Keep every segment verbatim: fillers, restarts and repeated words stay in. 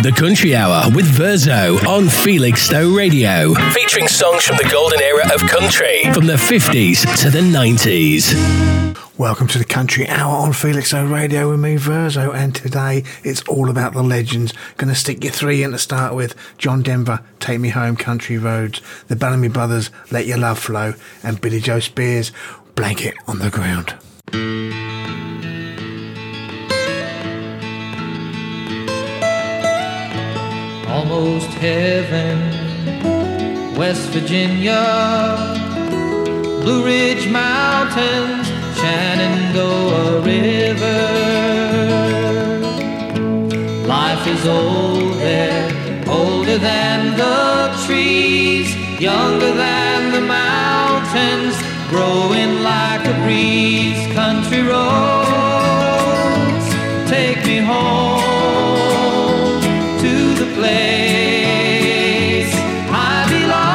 The Country Hour with Verzo on Felixstowe Radio. Featuring songs from the golden era of country, from the fifties to the nineties. Welcome to the Country Hour on Felixstowe Radio with me, Verzo, and today it's all about the legends. Going to stick you three in to start with. John Denver, Take Me Home, Country Roads. The Bellamy Brothers, Let Your Love Flow. And Billy Joe Spears, Blanket on the Ground. Almost heaven, West Virginia, Blue Ridge Mountains, Shenandoah River. Life is old there, older than the trees, younger than the mountains, growing like a breeze. Country roads, take me home to the place I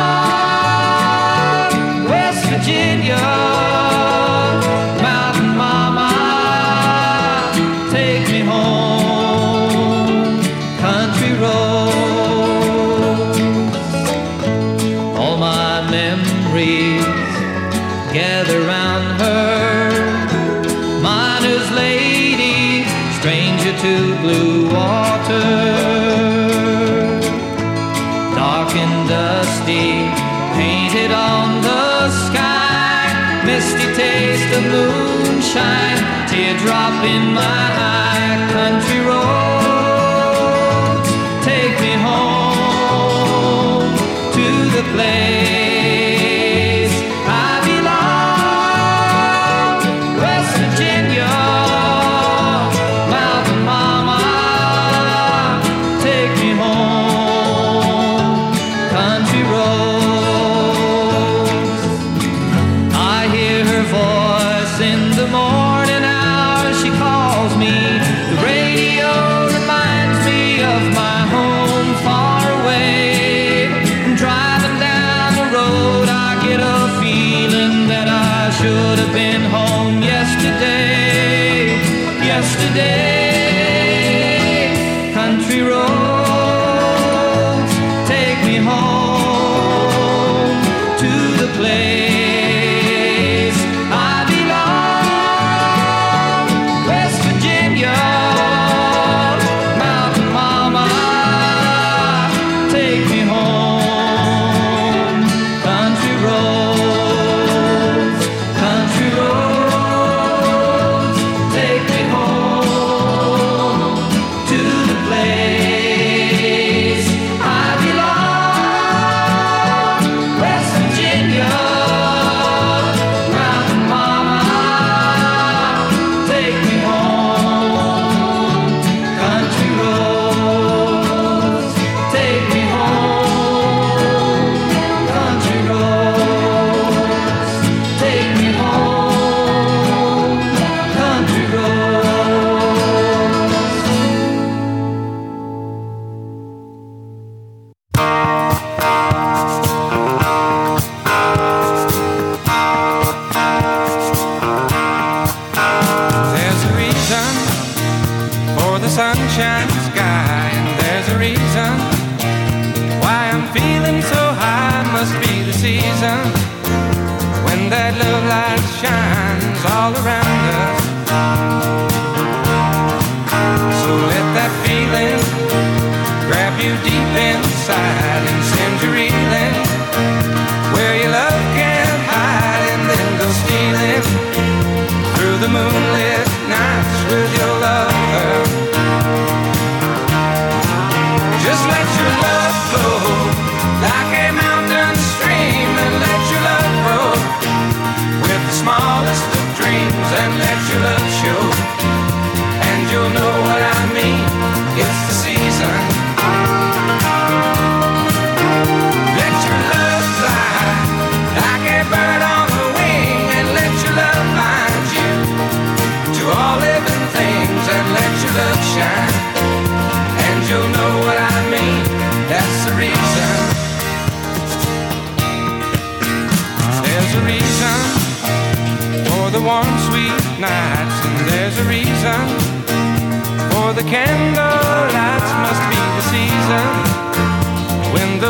belong, West Virginia, Mountain Mama, take me home, country roads. All my memories gather round her, miner's lady, stranger to blue water. Dusty, painted on the sky, misty taste of moonshine, teardrop in my eye. Country roads, take me home to the place I belong, West Virginia, Mountain Mama, take me home. Country roads, I hear her voice in the morning hour. She calls me. The radio reminds me of my home far away. Driving down the road, I get a feeling that I should have been home yesterday. Yesterday, country roads, take me home to the place I belong, West Virginia, Mountain Mama, take me home, country roads, country roads, take me home to the place I belong, West Virginia, Mountain Mama, take me home, country roads, take me home, country roads, take me home, country roads. There's a reason for the sunshine sky, and there's a reason why I'm feeling so high. Must be the season when that love light shines all around us. So let that feeling grab you deep inside and send you reeling where your love can't hide, and then go stealing through the moonlit nights with your lover. Just let your love flow like a mountain stream, and let your love grow with the smallest of dreams, and let your love show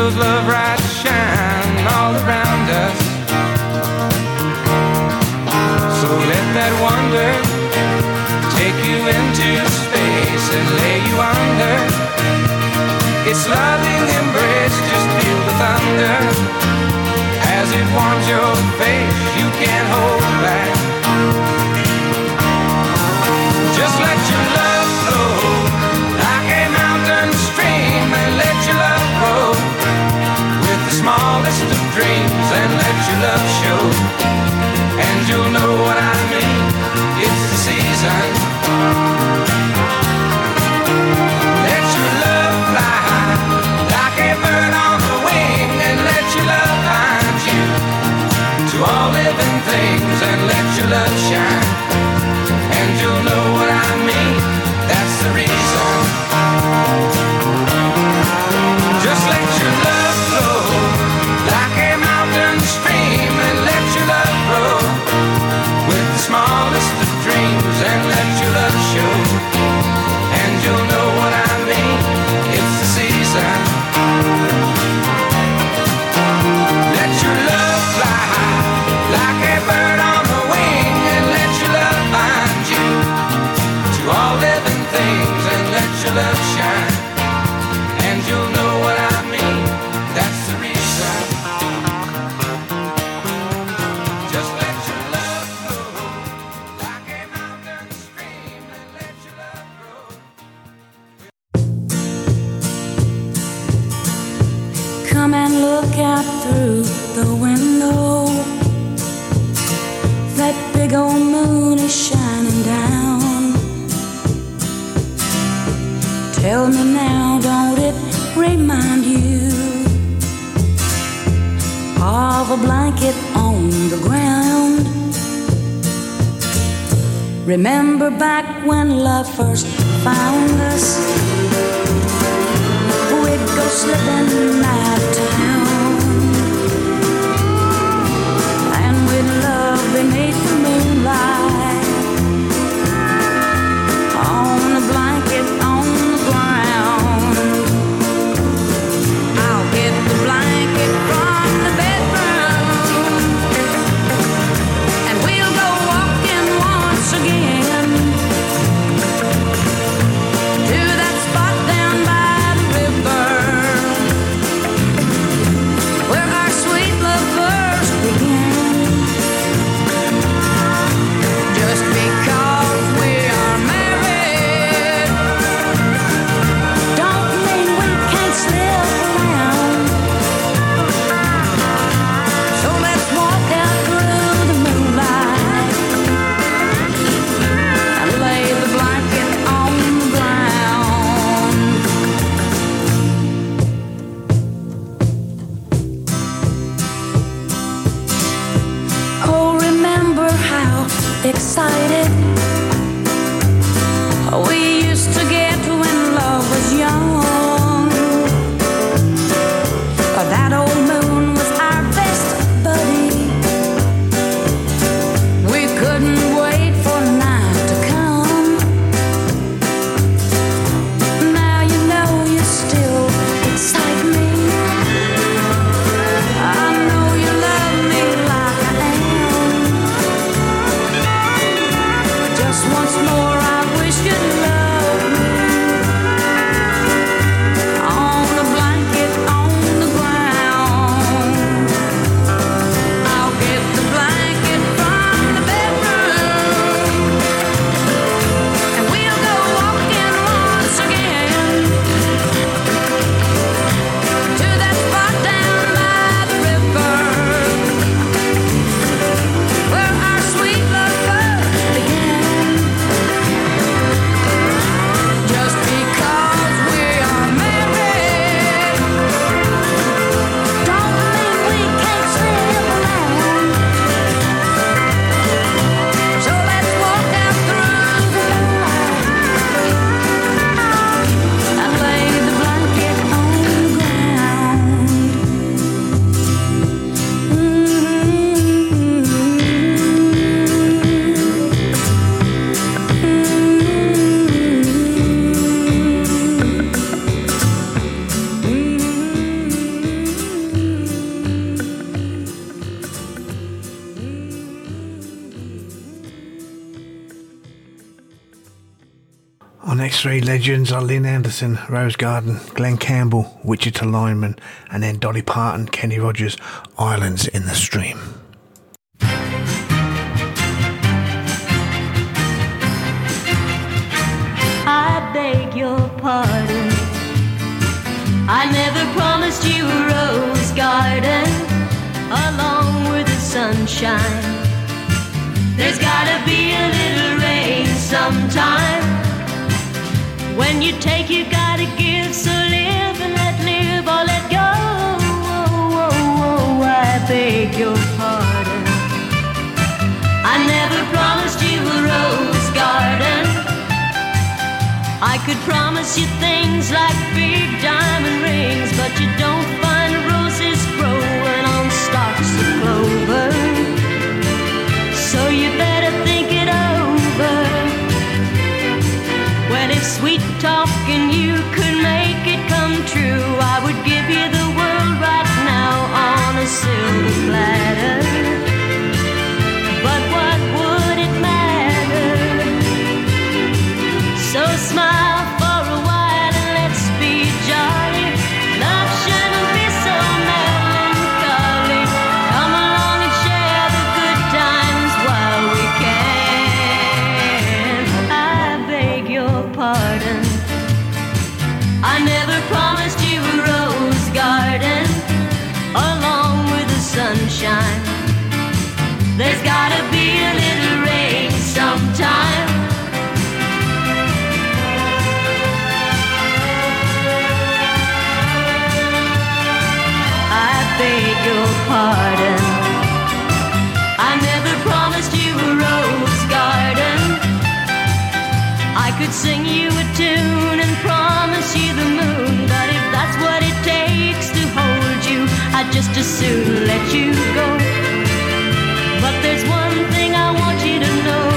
those love lights shine all around us. So let that wonder take you into space and lay you under. Its loving embrace, just feel the thunder. As it warms your face, you can't hold back. Just let your love flow like a mountain stream, and let your love grow with the smallest of dreams, and let your love show, and you'll know what I mean. It's the season. Let your love fly like a bird on the wing, and let your love find you to all living things, and let your love shine, and you'll know what I mean. That's the reason. Just let your love flow like a mountain stream, and let your love grow with the smallest of dreams, and let your love show, and you'll know what I mean. It's the season. Let your love fly like a bird on the wing, and let your love find you to all living things, and let your love shine, and you'll know what I mean. That's the reason. Just let your love flow like a mountain stream, and let your love grow. Come and look out through the window. That big old moon is shining down. Tell me now, don't it remind you of a blanket on the ground? Remember back when love first found us? We'd go slipping out of town, and we'd love beneath the moonlight, on a blanket on the ground. I'll get the blanket from the bedroom, and we'll go walking once again to that spot down by the river These three legends are Lynn Anderson, Rose Garden, Glenn Campbell, Wichita Lineman, and then Dolly Parton, Kenny Rogers, Islands in the Stream. I beg your pardon. I never promised you a rose garden along with the sunshine. There's gotta be a little rain sometime. When you take, you gotta give. So live and let live or let go. Oh, oh, oh, I beg your pardon. I never promised you a rose garden. I could promise you things like big diamond rings, but you don't find roses growing on stalks of clover. So you better think it over. Well, if sweet talking you could make it come true, I would give you the world right now on a silver platter. But what would it matter? So smile for a while and let's be jolly. Love shouldn't be so melancholy. Come along and share the good times while we can. I beg your pardon. I never promised you a rose garden along with the sunshine. There's gotta be a little rain sometime. I beg your pardon. I never promised you a rose garden. I could sing you a tune and promise you the moon, but if that's what it takes to hold you, I'd just as soon let you go. But there's one thing I want you to know.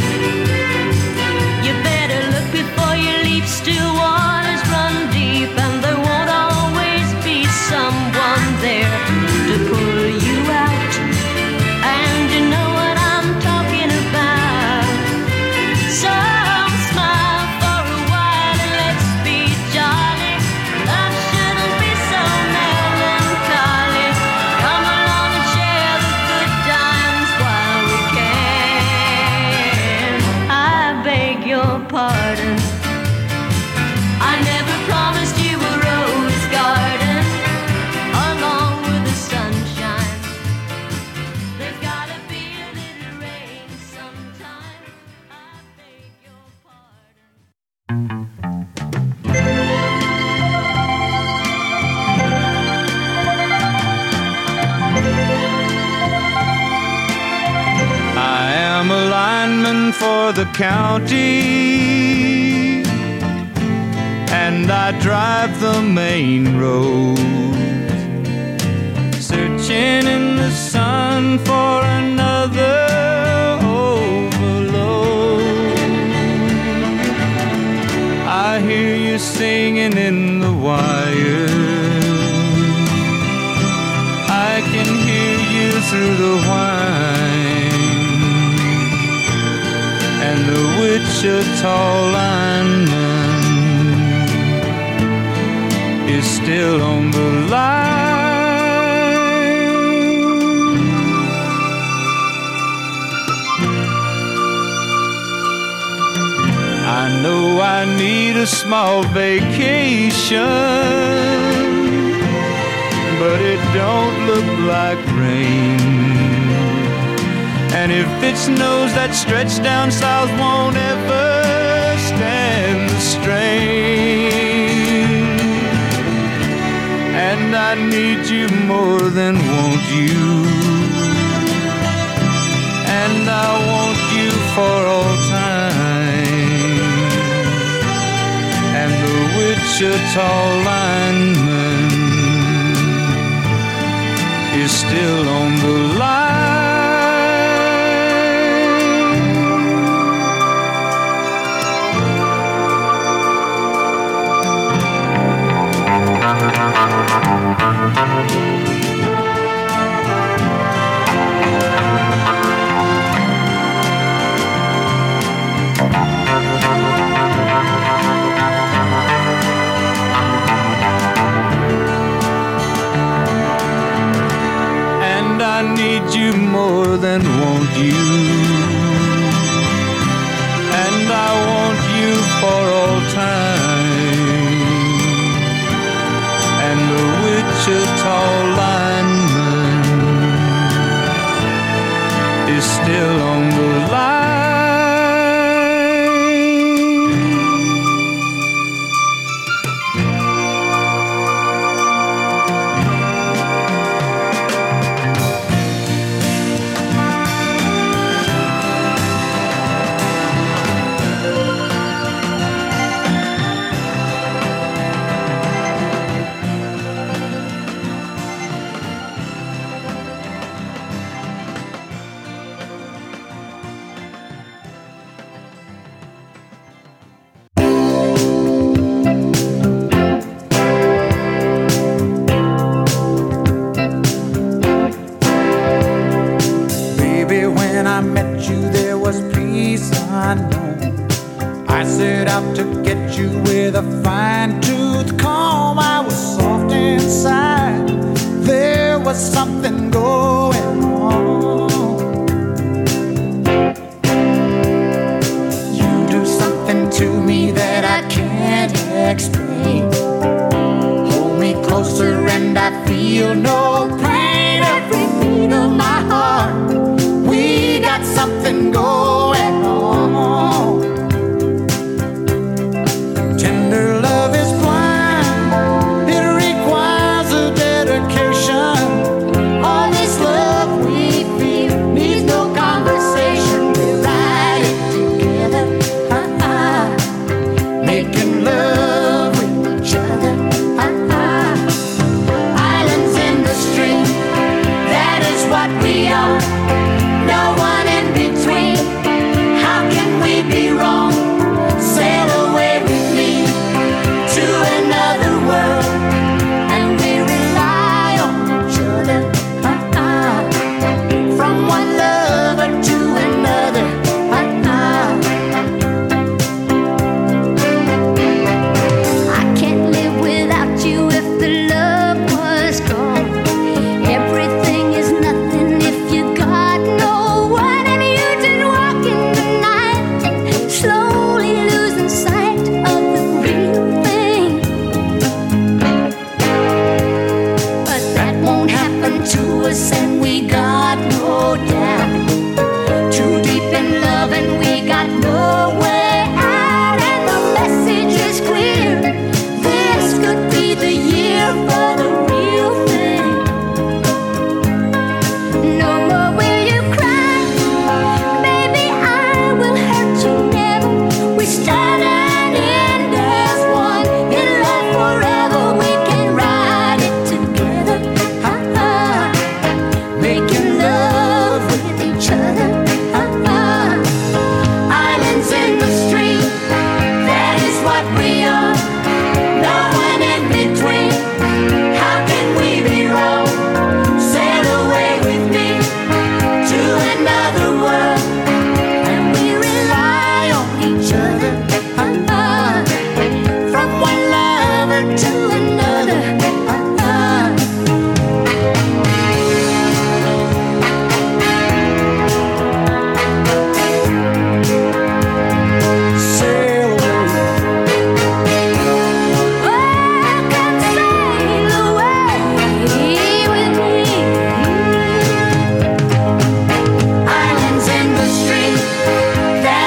You better look before you leap. Still waters run deep, and there won't always be someone there to pull you out. And you know what I'm talking about. So smile for a while and let's be jolly. Love shouldn't be so melancholy. Come along and share the good times while we can. I beg your pardon. I never promised you a rose garden along with the sunshine. There's gotta be a little rain sometime. I beg your pardon. I am a lineman for the county, and I drive the main road, searching in the sun for another overload. I hear you singing in the wire, I can hear you through the whine, and the Wichita lineman is still on the line. I know I need a small vacation, but it don't look like rain. And if it snows, that stretch down south won't ever stand the strain. And I need you more than want you, and I want you for all time. And the Wichita lineman is still on the line. more than want you. And I want you for all time. And the Wichita lineman is still on the line.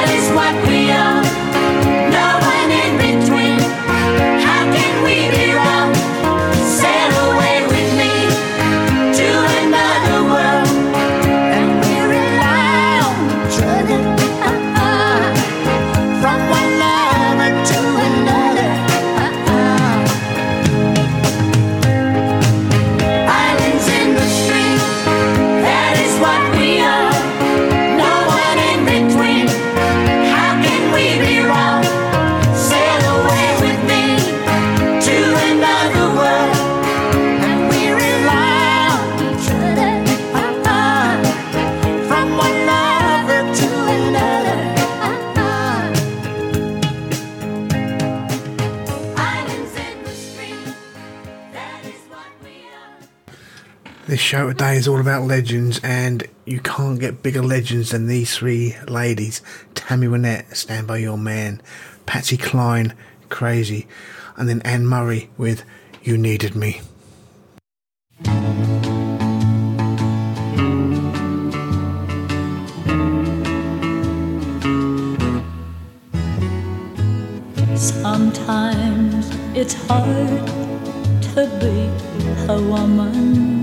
We are no one in between. How can we be right? This show today is all about legends, and you can't get bigger legends than these three ladies. Tammy Wynette, Stand By Your Man, Patsy Cline, Crazy, and then Anne Murray with You Needed Me. Sometimes it's hard to be a woman,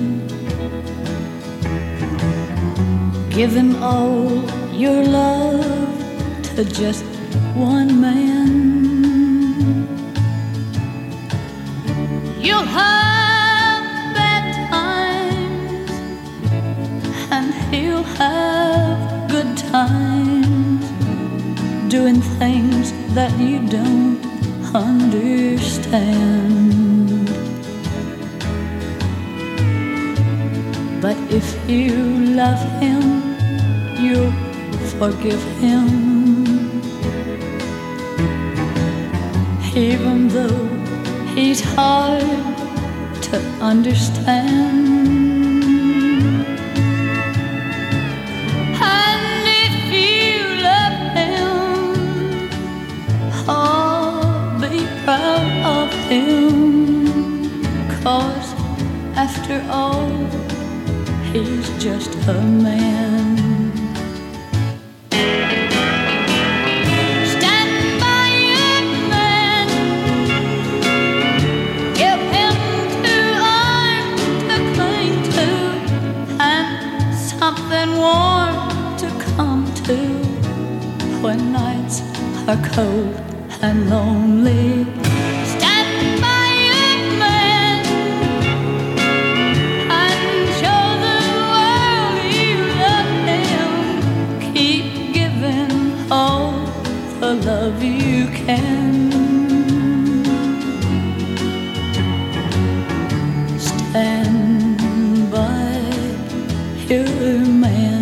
giving all your love to just one man. You'll have bad times and he'll have good times, doing things that you don't understand. But if you love him, you'll forgive him, even though he's hard to understand. And if you love him, oh, be proud of him, 'cause after all, he's just a man. Stand by your man. Give him two arms to cling to and something warm to come to when nights are cold and lonely. Stand by your man and show the world you love him. Keep giving all the love you can. Stand by your man.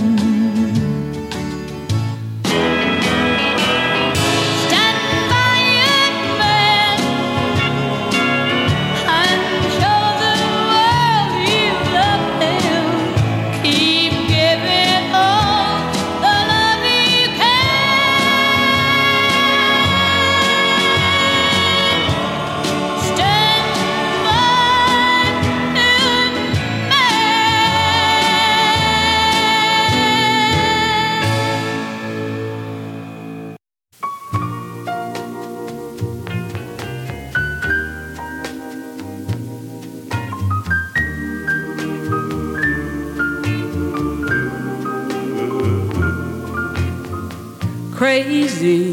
Crazy,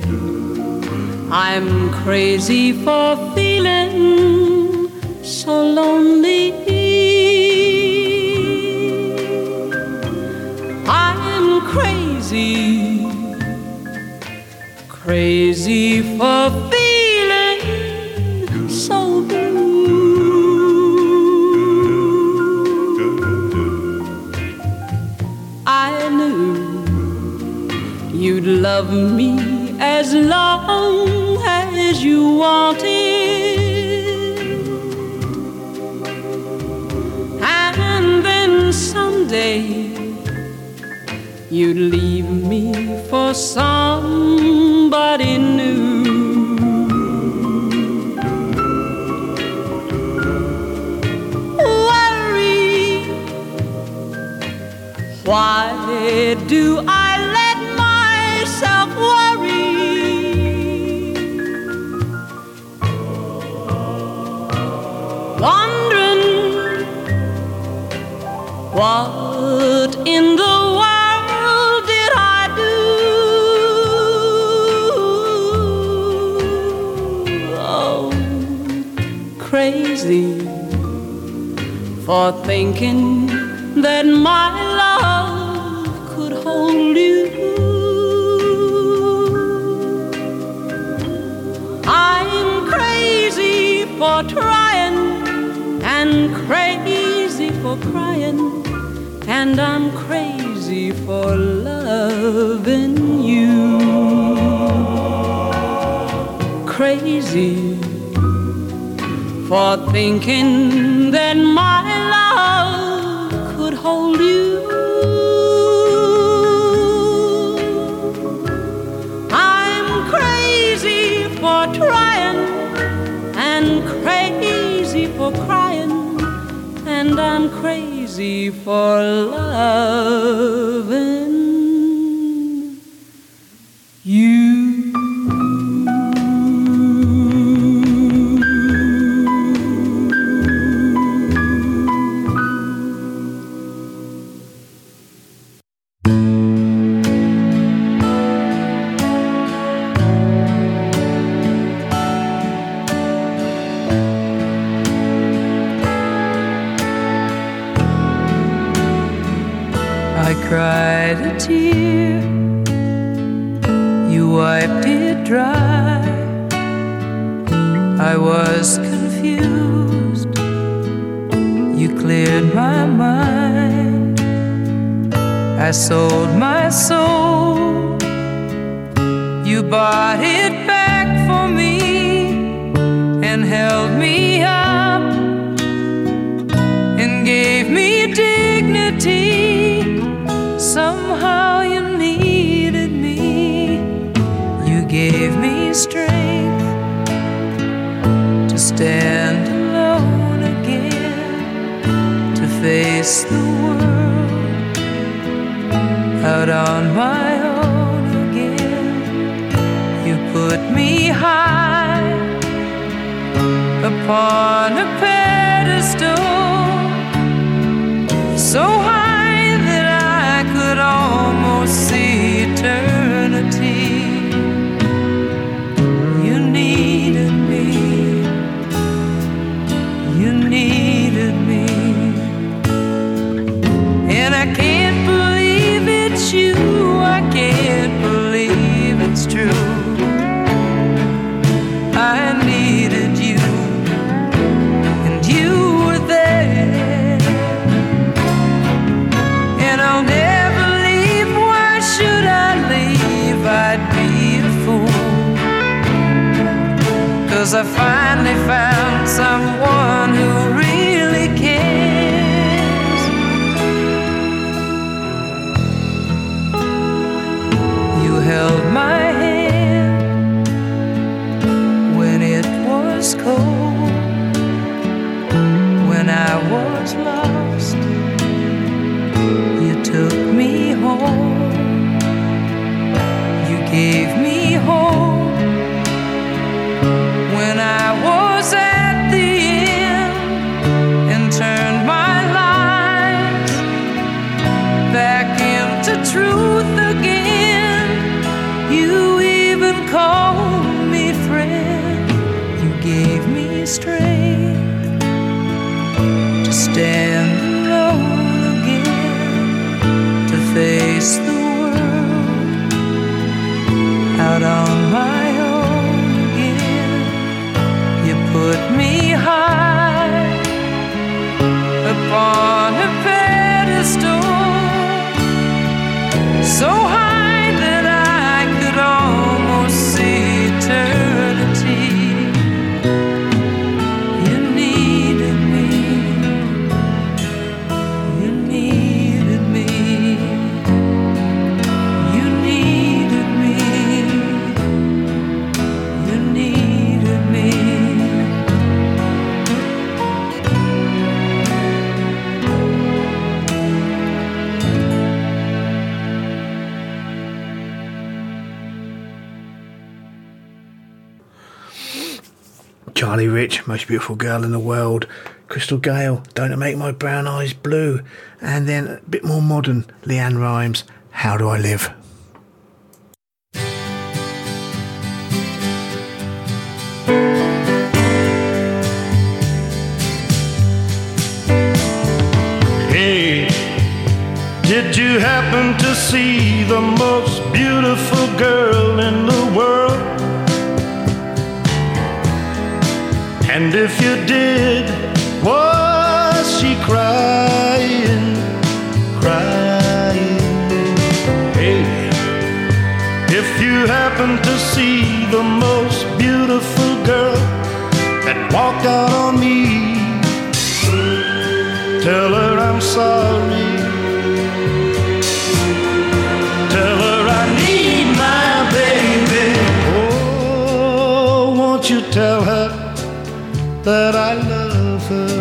I'm crazy for feeling so lonely. I'm crazy, crazy for feeling so blue. I knew you'd love me as long as you wanted, and then someday you'd leave me for somebody new. Worry, why do I let myself worry? Wondering what in the world did I do? Oh, crazy for thinking that my love could hold you. I'm crazy for trying and crazy for crying, and I'm crazy for loving you. Crazy for thinking that my love could hold you. I'm crazy for trying and crazy for crying, and I'm crazy for loving you. Cried a tear, you wiped it dry. I was confused, you cleared my mind. I sold my soul, you bought it back for me and held me up and gave me dignity. Somehow you needed me. You gave me strength to stand alone again, to face the world out on my own again. You put me high upon a pedestal, so high could almost see eternity. You needed me, you needed me, and I can't believe it's you, I can't believe it's true. I needed you, and you were there, and I'll never I'd be a fool, 'cause I finally found someone who really cares. You held my hand when it was cold, when I was lost. You took me home, gave me hope when I was at the end, and turned my life back into truth again. You even called me friend. You gave me strength to stand alone again, to face the out on my own again. You put me high upon a pedestal, so high that I could almost see eternity. You needed me, you needed me. Charlie Rich, Most Beautiful Girl in the World. Crystal Gale, Don't It Make My Brown Eyes Blue. And then a bit more modern, Leanne Rimes, How Do I Live? Hey, did you happen to see the most beautiful girl in the world? And if you did, was she crying, crying? Hey, if you happen to see the most beautiful girl that walked out on me Tell her I'm sorry. Tell her I need my baby. Oh, won't you tell her that I love her?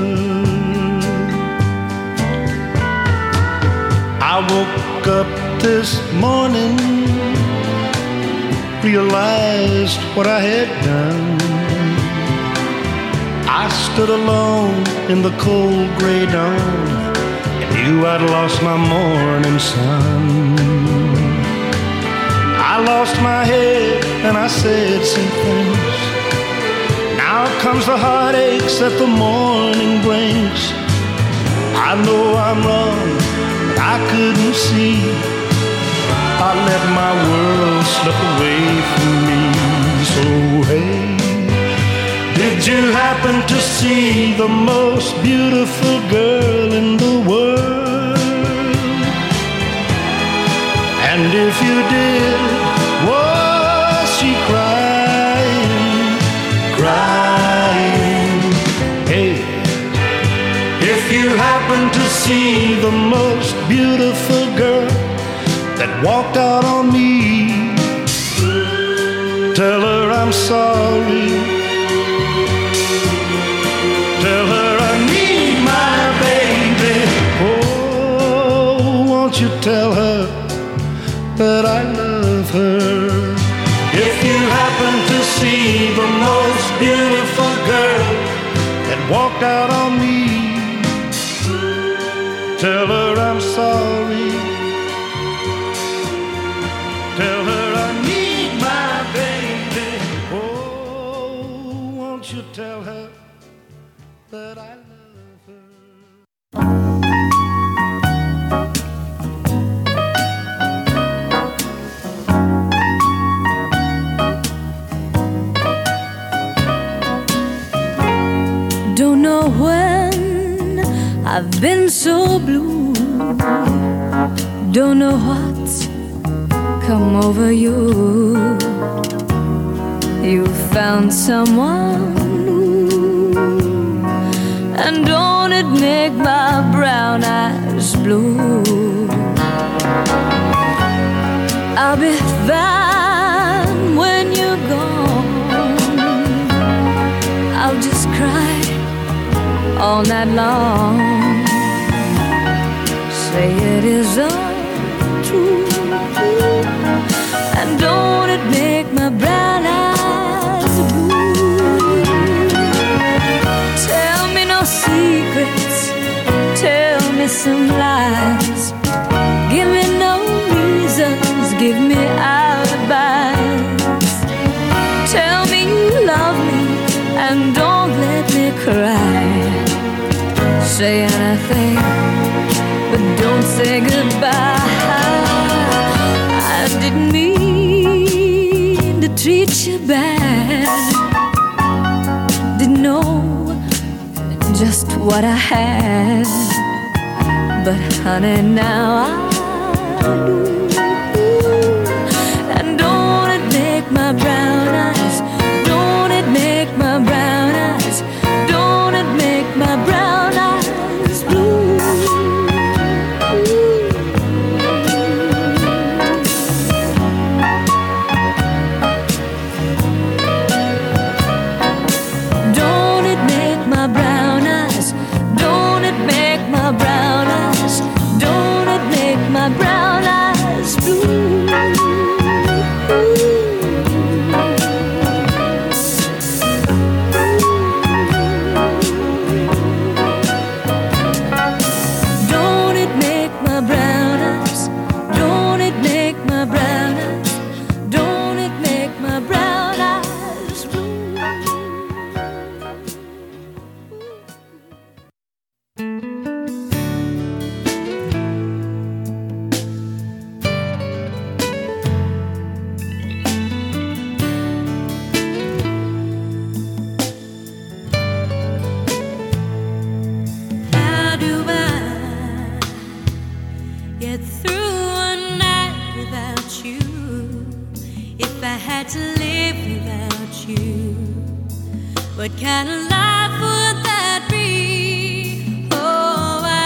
I woke up this morning, realized what I had done. I stood alone in the cold gray dawn and knew I'd lost my morning sun. I lost my head and I said some things. Now comes the heartaches that the morning brings. I know I'm wrong, but I couldn't see. I let my world slip away from me. So hey, did you happen to see the most beautiful girl in the world? And if you did, was she crying, crying? Hey, if you happen to see the most beautiful girl that walked out on me, tell her I'm sorry. Tell her I need my baby. Oh, won't you tell her that I love her? If you happen to see the most beautiful girl that walked out on me, tell her I'm sorry. Tell her I need my baby. Oh, won't you tell her that I love her? Don't know when I've been so blue. Don't know what's come over you. You found someone new, and don't it make my brown eyes blue? I'll be fine when you're gone. I'll just cry all night long. Say it is untrue, and don't it make my brown eyes blue? Tell me no secrets, tell me some lies. Give me no reasons, give me alibis. Tell me you love me and don't let me cry. Say anything, but don't say goodbye. I didn't mean to treat you bad. Didn't know just what I had, but honey, now I do. And don't it make my brown eyes, don't it make my brown eyes, don't it make my brown eyes blue? Don't it make my brown eyes, don't it make my brown eyes, don't it make my brown eyes blue? Don't it make my brown eyes, don't it make my brown eyes, don't it make my brown eyes blue? How do I get through a night without you? If I had to live without you, what kind of life would that be? Oh, I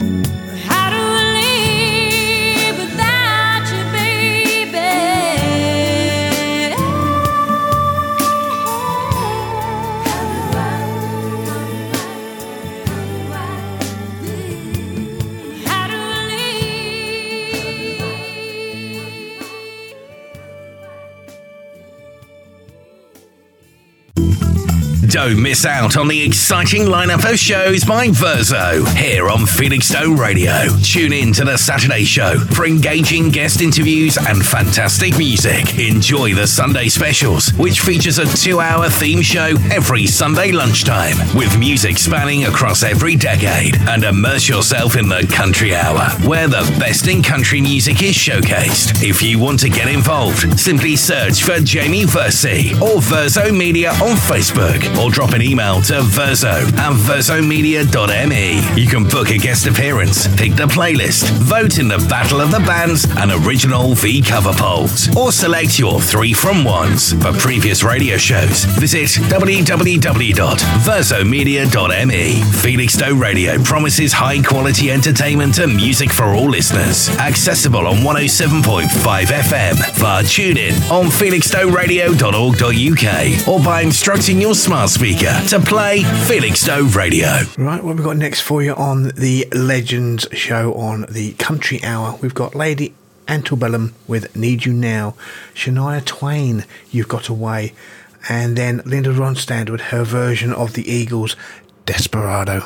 Don't miss out on the exciting lineup of shows by Verzo here on Felixstowe Radio. Tune in to the Saturday show for engaging guest interviews and fantastic music. Enjoy the Sunday specials, which features a two-hour theme show every Sunday lunchtime with music spanning across every decade. And immerse yourself in the Country Hour, where the best in country music is showcased. If you want to get involved, simply search for Jamie Versi or Verzo Media on Facebook, or drop an email to verzo at verzo media dot m e. You can book a guest appearance, pick the playlist, vote in the Battle of the Bands and Original V cover polls, or select your three from ones. For previous radio shows, visit w w w dot verzo media dot m e. Felixstowe Radio promises high quality entertainment and music for all listeners. Accessible on one oh seven point five F M via TuneIn on felixstowe radio dot org dot u k or by instructing your smart speaker to play Felixstowe Radio. Right, what we've got next for you on the Legends show on the Country Hour, we've got Lady Antebellum with Need You Now, Shania Twain, You've Got Away, and then Linda Ronstadt with her version of the Eagles' Desperado.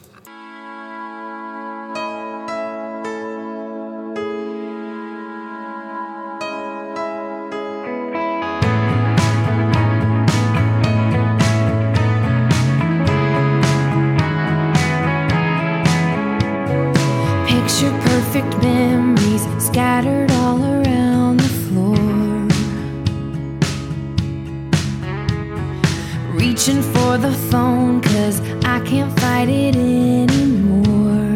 Scattered all around the floor, reaching for the phone 'cause I can't fight it anymore.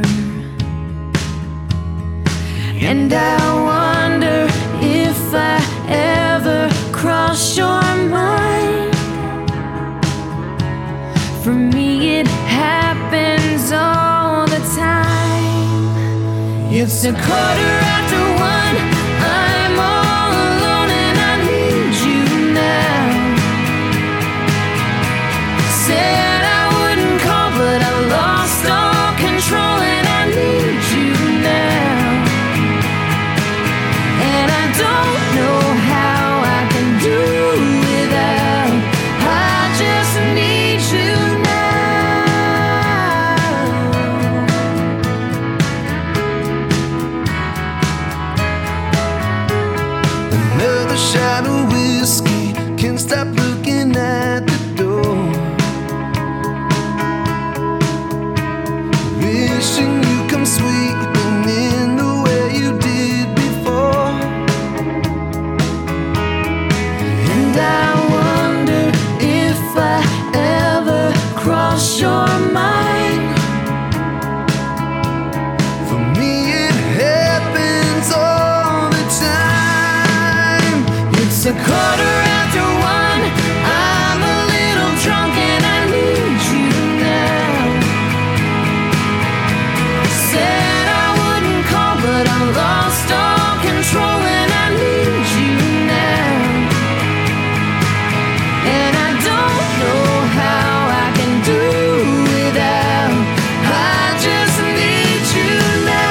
And I wonder if I ever cross your mind. For me it happens all the time. It's a quarter after one, I'm all alone and I need you now. Said I wouldn't call but I lost all control and I need you now. And I don't know how I can do without, I just need you now. Shot of whiskey, can't stop looking at the door. Wishing you come sweeping in the way you did before. And I wonder if I ever cross your mind. For me it happens all the time. It's a quarter after one, I'm a little drunk and I need you now. Said I wouldn't call but I lost all control and I need you now. And I don't know how I can do without, I just need you now.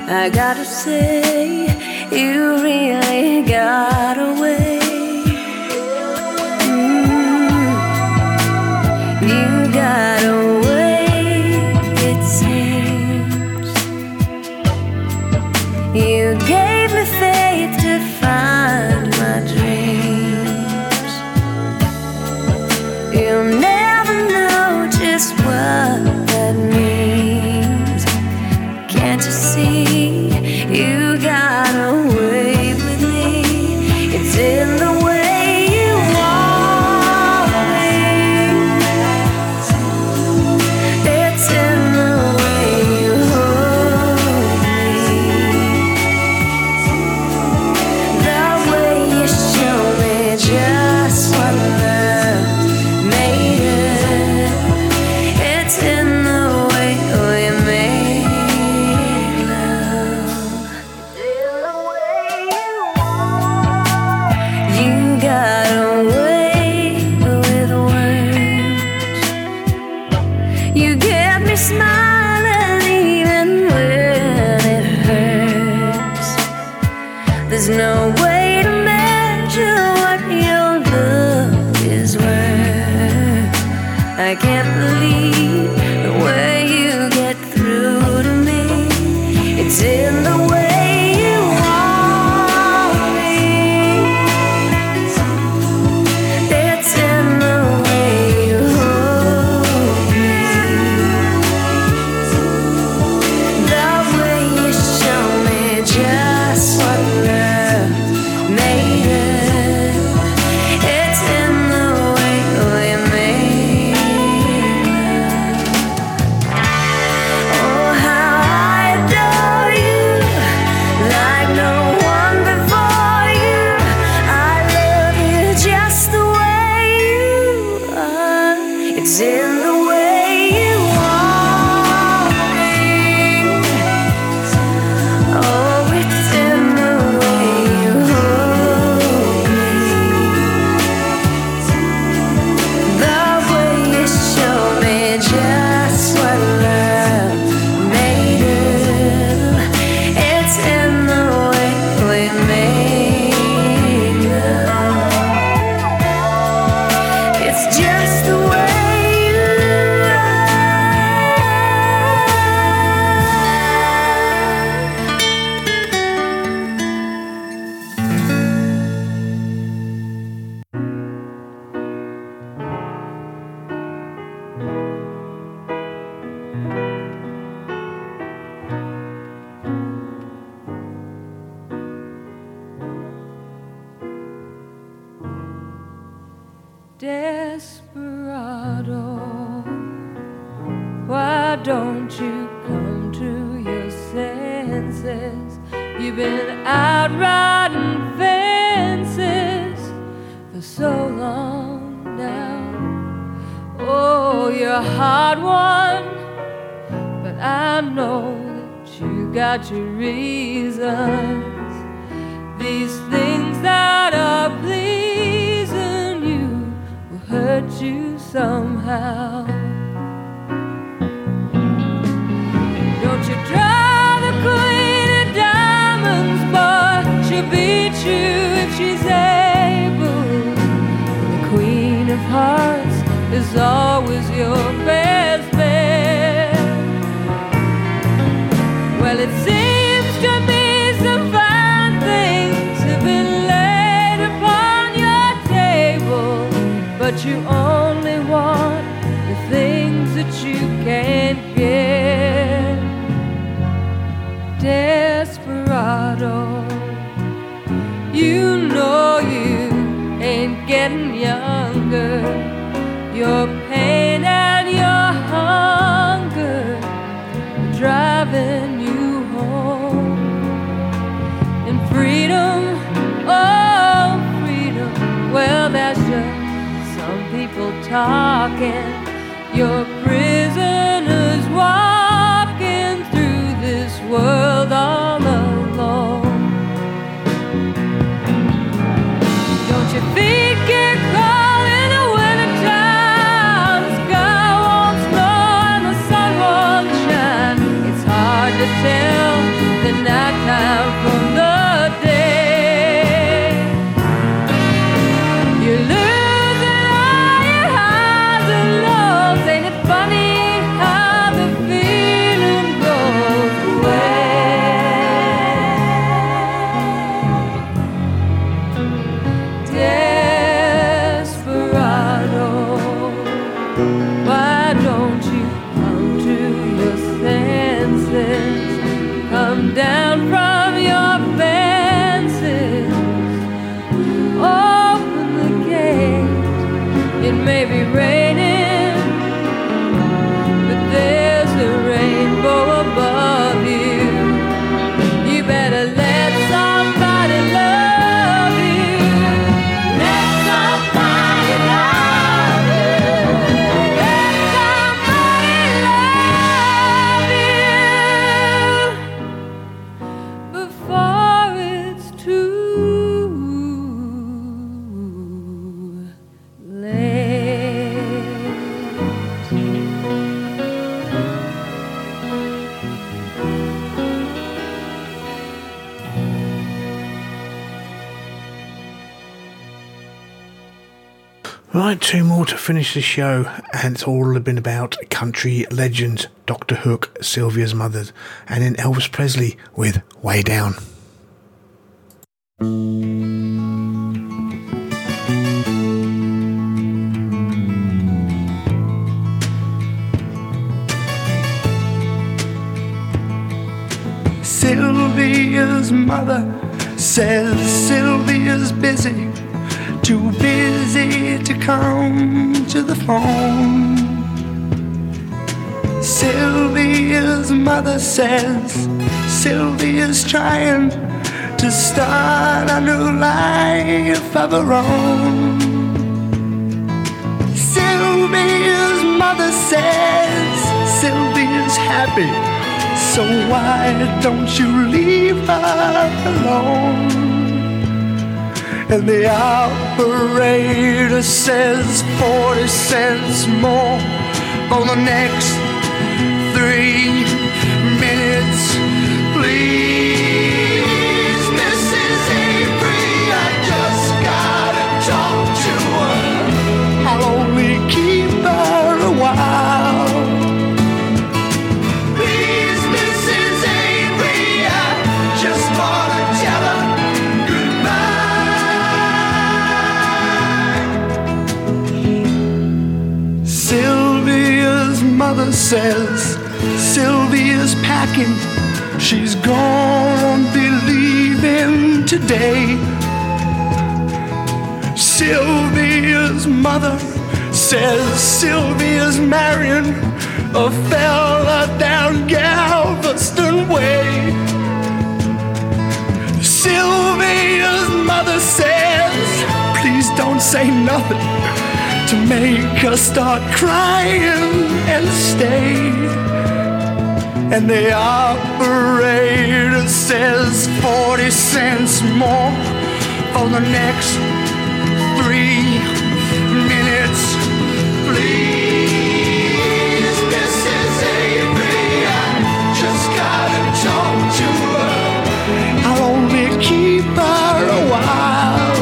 I gotta say, you really got away. Mm, you got away, it seems. You gave me faith to find my dreams. You'll never know just what that means. Can't you see, you got away with me. It's in the way you want me. It's in the way you hold me. The way you show me just what love made of. It's in the way we made love. You got away with words. You get me smiling even when it hurts. There's no way to measure what your love is worth. I can't believe the way you get through to me. It's in the way you want me. It's in the way you hold me. The way you show me just what love made of. It's in the way we made love. Oh, how I adore you, like no one before you. I love you just the way you are. It's in the way you want me. Oh, it's in the way you hold me. The way you show me just what love made of. It's in the way we made love. It's just the way you are. Desperado, why don't you come to your senses? You've been out riding fences for so long now. Oh, you're a hard one, but I know that you got your reasons. These things that are pleasing you will hurt you somehow. Don't you try the queen of diamonds, boy, she'll beat you if she's able. The queen of hearts is always your best bet. Well, it seems to me some fine things have been laid upon your table, but you only want the things that you can't get. Desperado, you know you ain't getting younger. Your pain and your hunger are driving you home. And freedom, oh freedom, well that's just some people talking. You're prisoners walking through this world all alone. Don't your feet get cold in the wintertime? The sky won't snow and the sun won't shine. It's hard to tell the Right, two more to finish the show, and it's all been about country legends, Doctor Hook, Sylvia's mother, and then Elvis Presley with Way Down. Sylvia's mother says Sylvia's busy, too busy to come to the phone. Sylvia's mother says Sylvia's trying to start a new life of her own. Sylvia's mother says Sylvia's happy, so why don't you leave her alone? And the operator says forty cents more for the next three minutes, please. Missus Avery, I just gotta talk to her. I'll only keep her a while. Please, Missus Avery, I just wanna tell her Sylvia's mother says Sylvia's packing, she's gonna be leaving today. Sylvia's mother says Sylvia's marrying a fella down Galveston Way. Sylvia's mother says, please don't say nothing to make her start crying and stay. And the operator says forty cents more for the next three minutes, please. Missus Avery, I just gotta talk to her. I'll only keep her a while.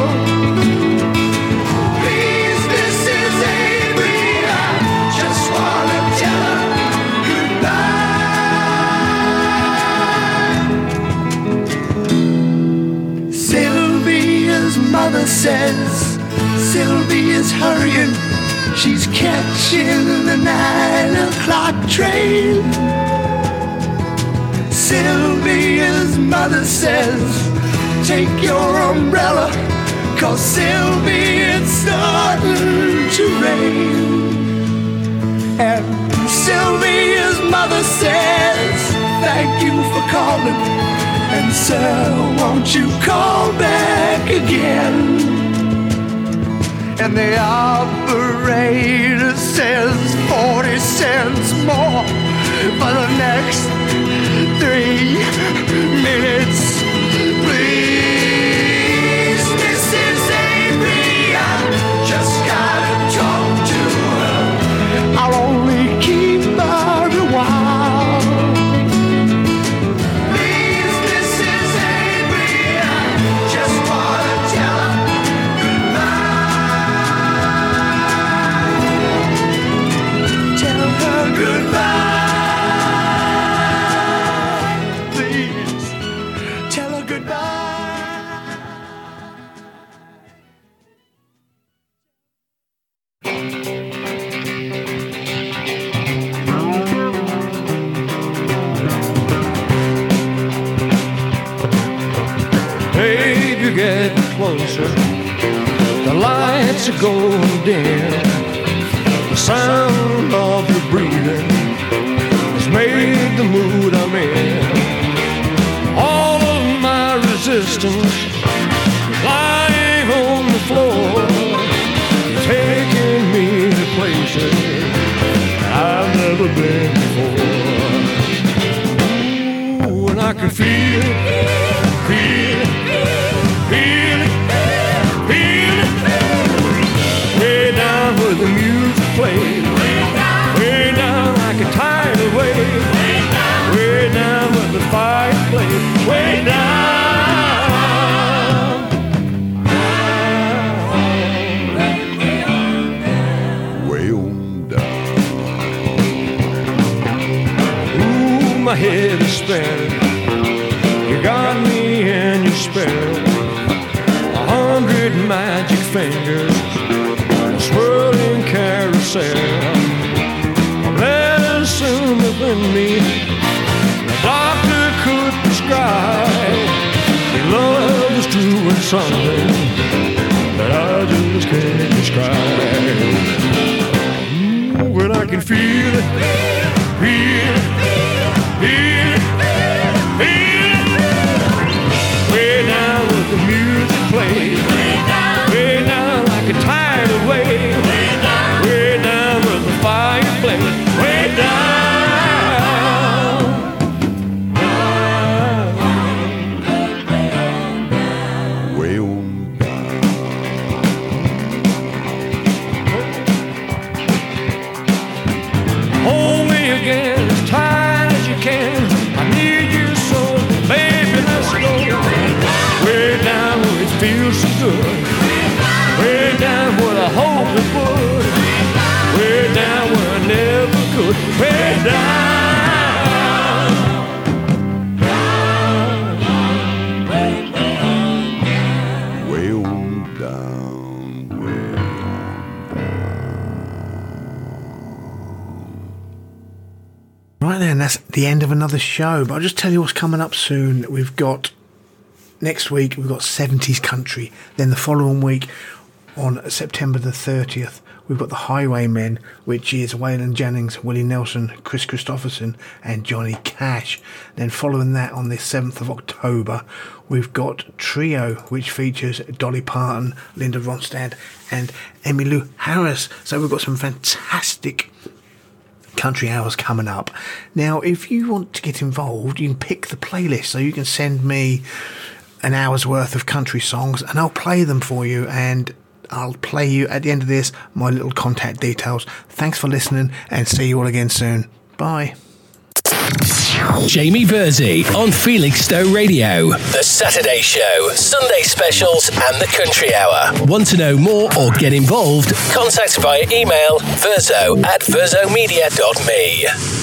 Mother says Sylvia's hurrying, she's catching the nine o'clock train. Sylvia's mother says take your umbrella, cause Sylvia, it's starting to rain. And Sylvia's mother says thank you for calling, and sir, won't you call back again? And the operator says forty cents more for the next three minutes, please. Missus Avery, I just gotta talk to her. I'll only keep her a while. Get closer, the lights are going dim. The sound of your breathing has made the mood I'm in. All of my resistance lying on the floor, you're taking me to places I've never been before. Ooh, and I can feel it, feel it. Feel it, feel it, way down where the music plays, way down, way down like a tidal wave, way down, way down where the fire plays, way down. my head is spinning. You got me in your spell. A hundred magic fingers, a swirling carousel. A medicine within me, the doctor could prescribe. Your love is doing something that I just can't describe. Ooh, but I can feel it, feel it, feel it, feel it. Way down with the music plays, way down like a tidal wave, way down with the fireplace, way down. Feels so good. Way down where I hope it would. Way down where I never could. Way down. Way, way on down. Way on down. Way on down. Right then, that's the end of another show. But I'll just tell you what's coming up soon. We've got next week, we've got seventies country. Then the following week, on September the thirtieth, we've got the Highwaymen, which is Waylon Jennings, Willie Nelson, Chris Christopherson, and Johnny Cash. Then following that, on the seventh of October, we've got Trio, which features Dolly Parton, Linda Ronstadt, and Emmylou Harris. So we've got some fantastic country hours coming up. Now, if you want to get involved, you can pick the playlist. So you can send me an hour's worth of country songs and I'll play them for you, and I'll play you at the end of this my little contact details. Thanks for listening and see you all again soon. Bye. Jamie Verzi on Felixstowe Radio. The Saturday Show, Sunday Specials and the Country Hour. Want to know more or get involved? Contact via email verzo at verzomedia dot me.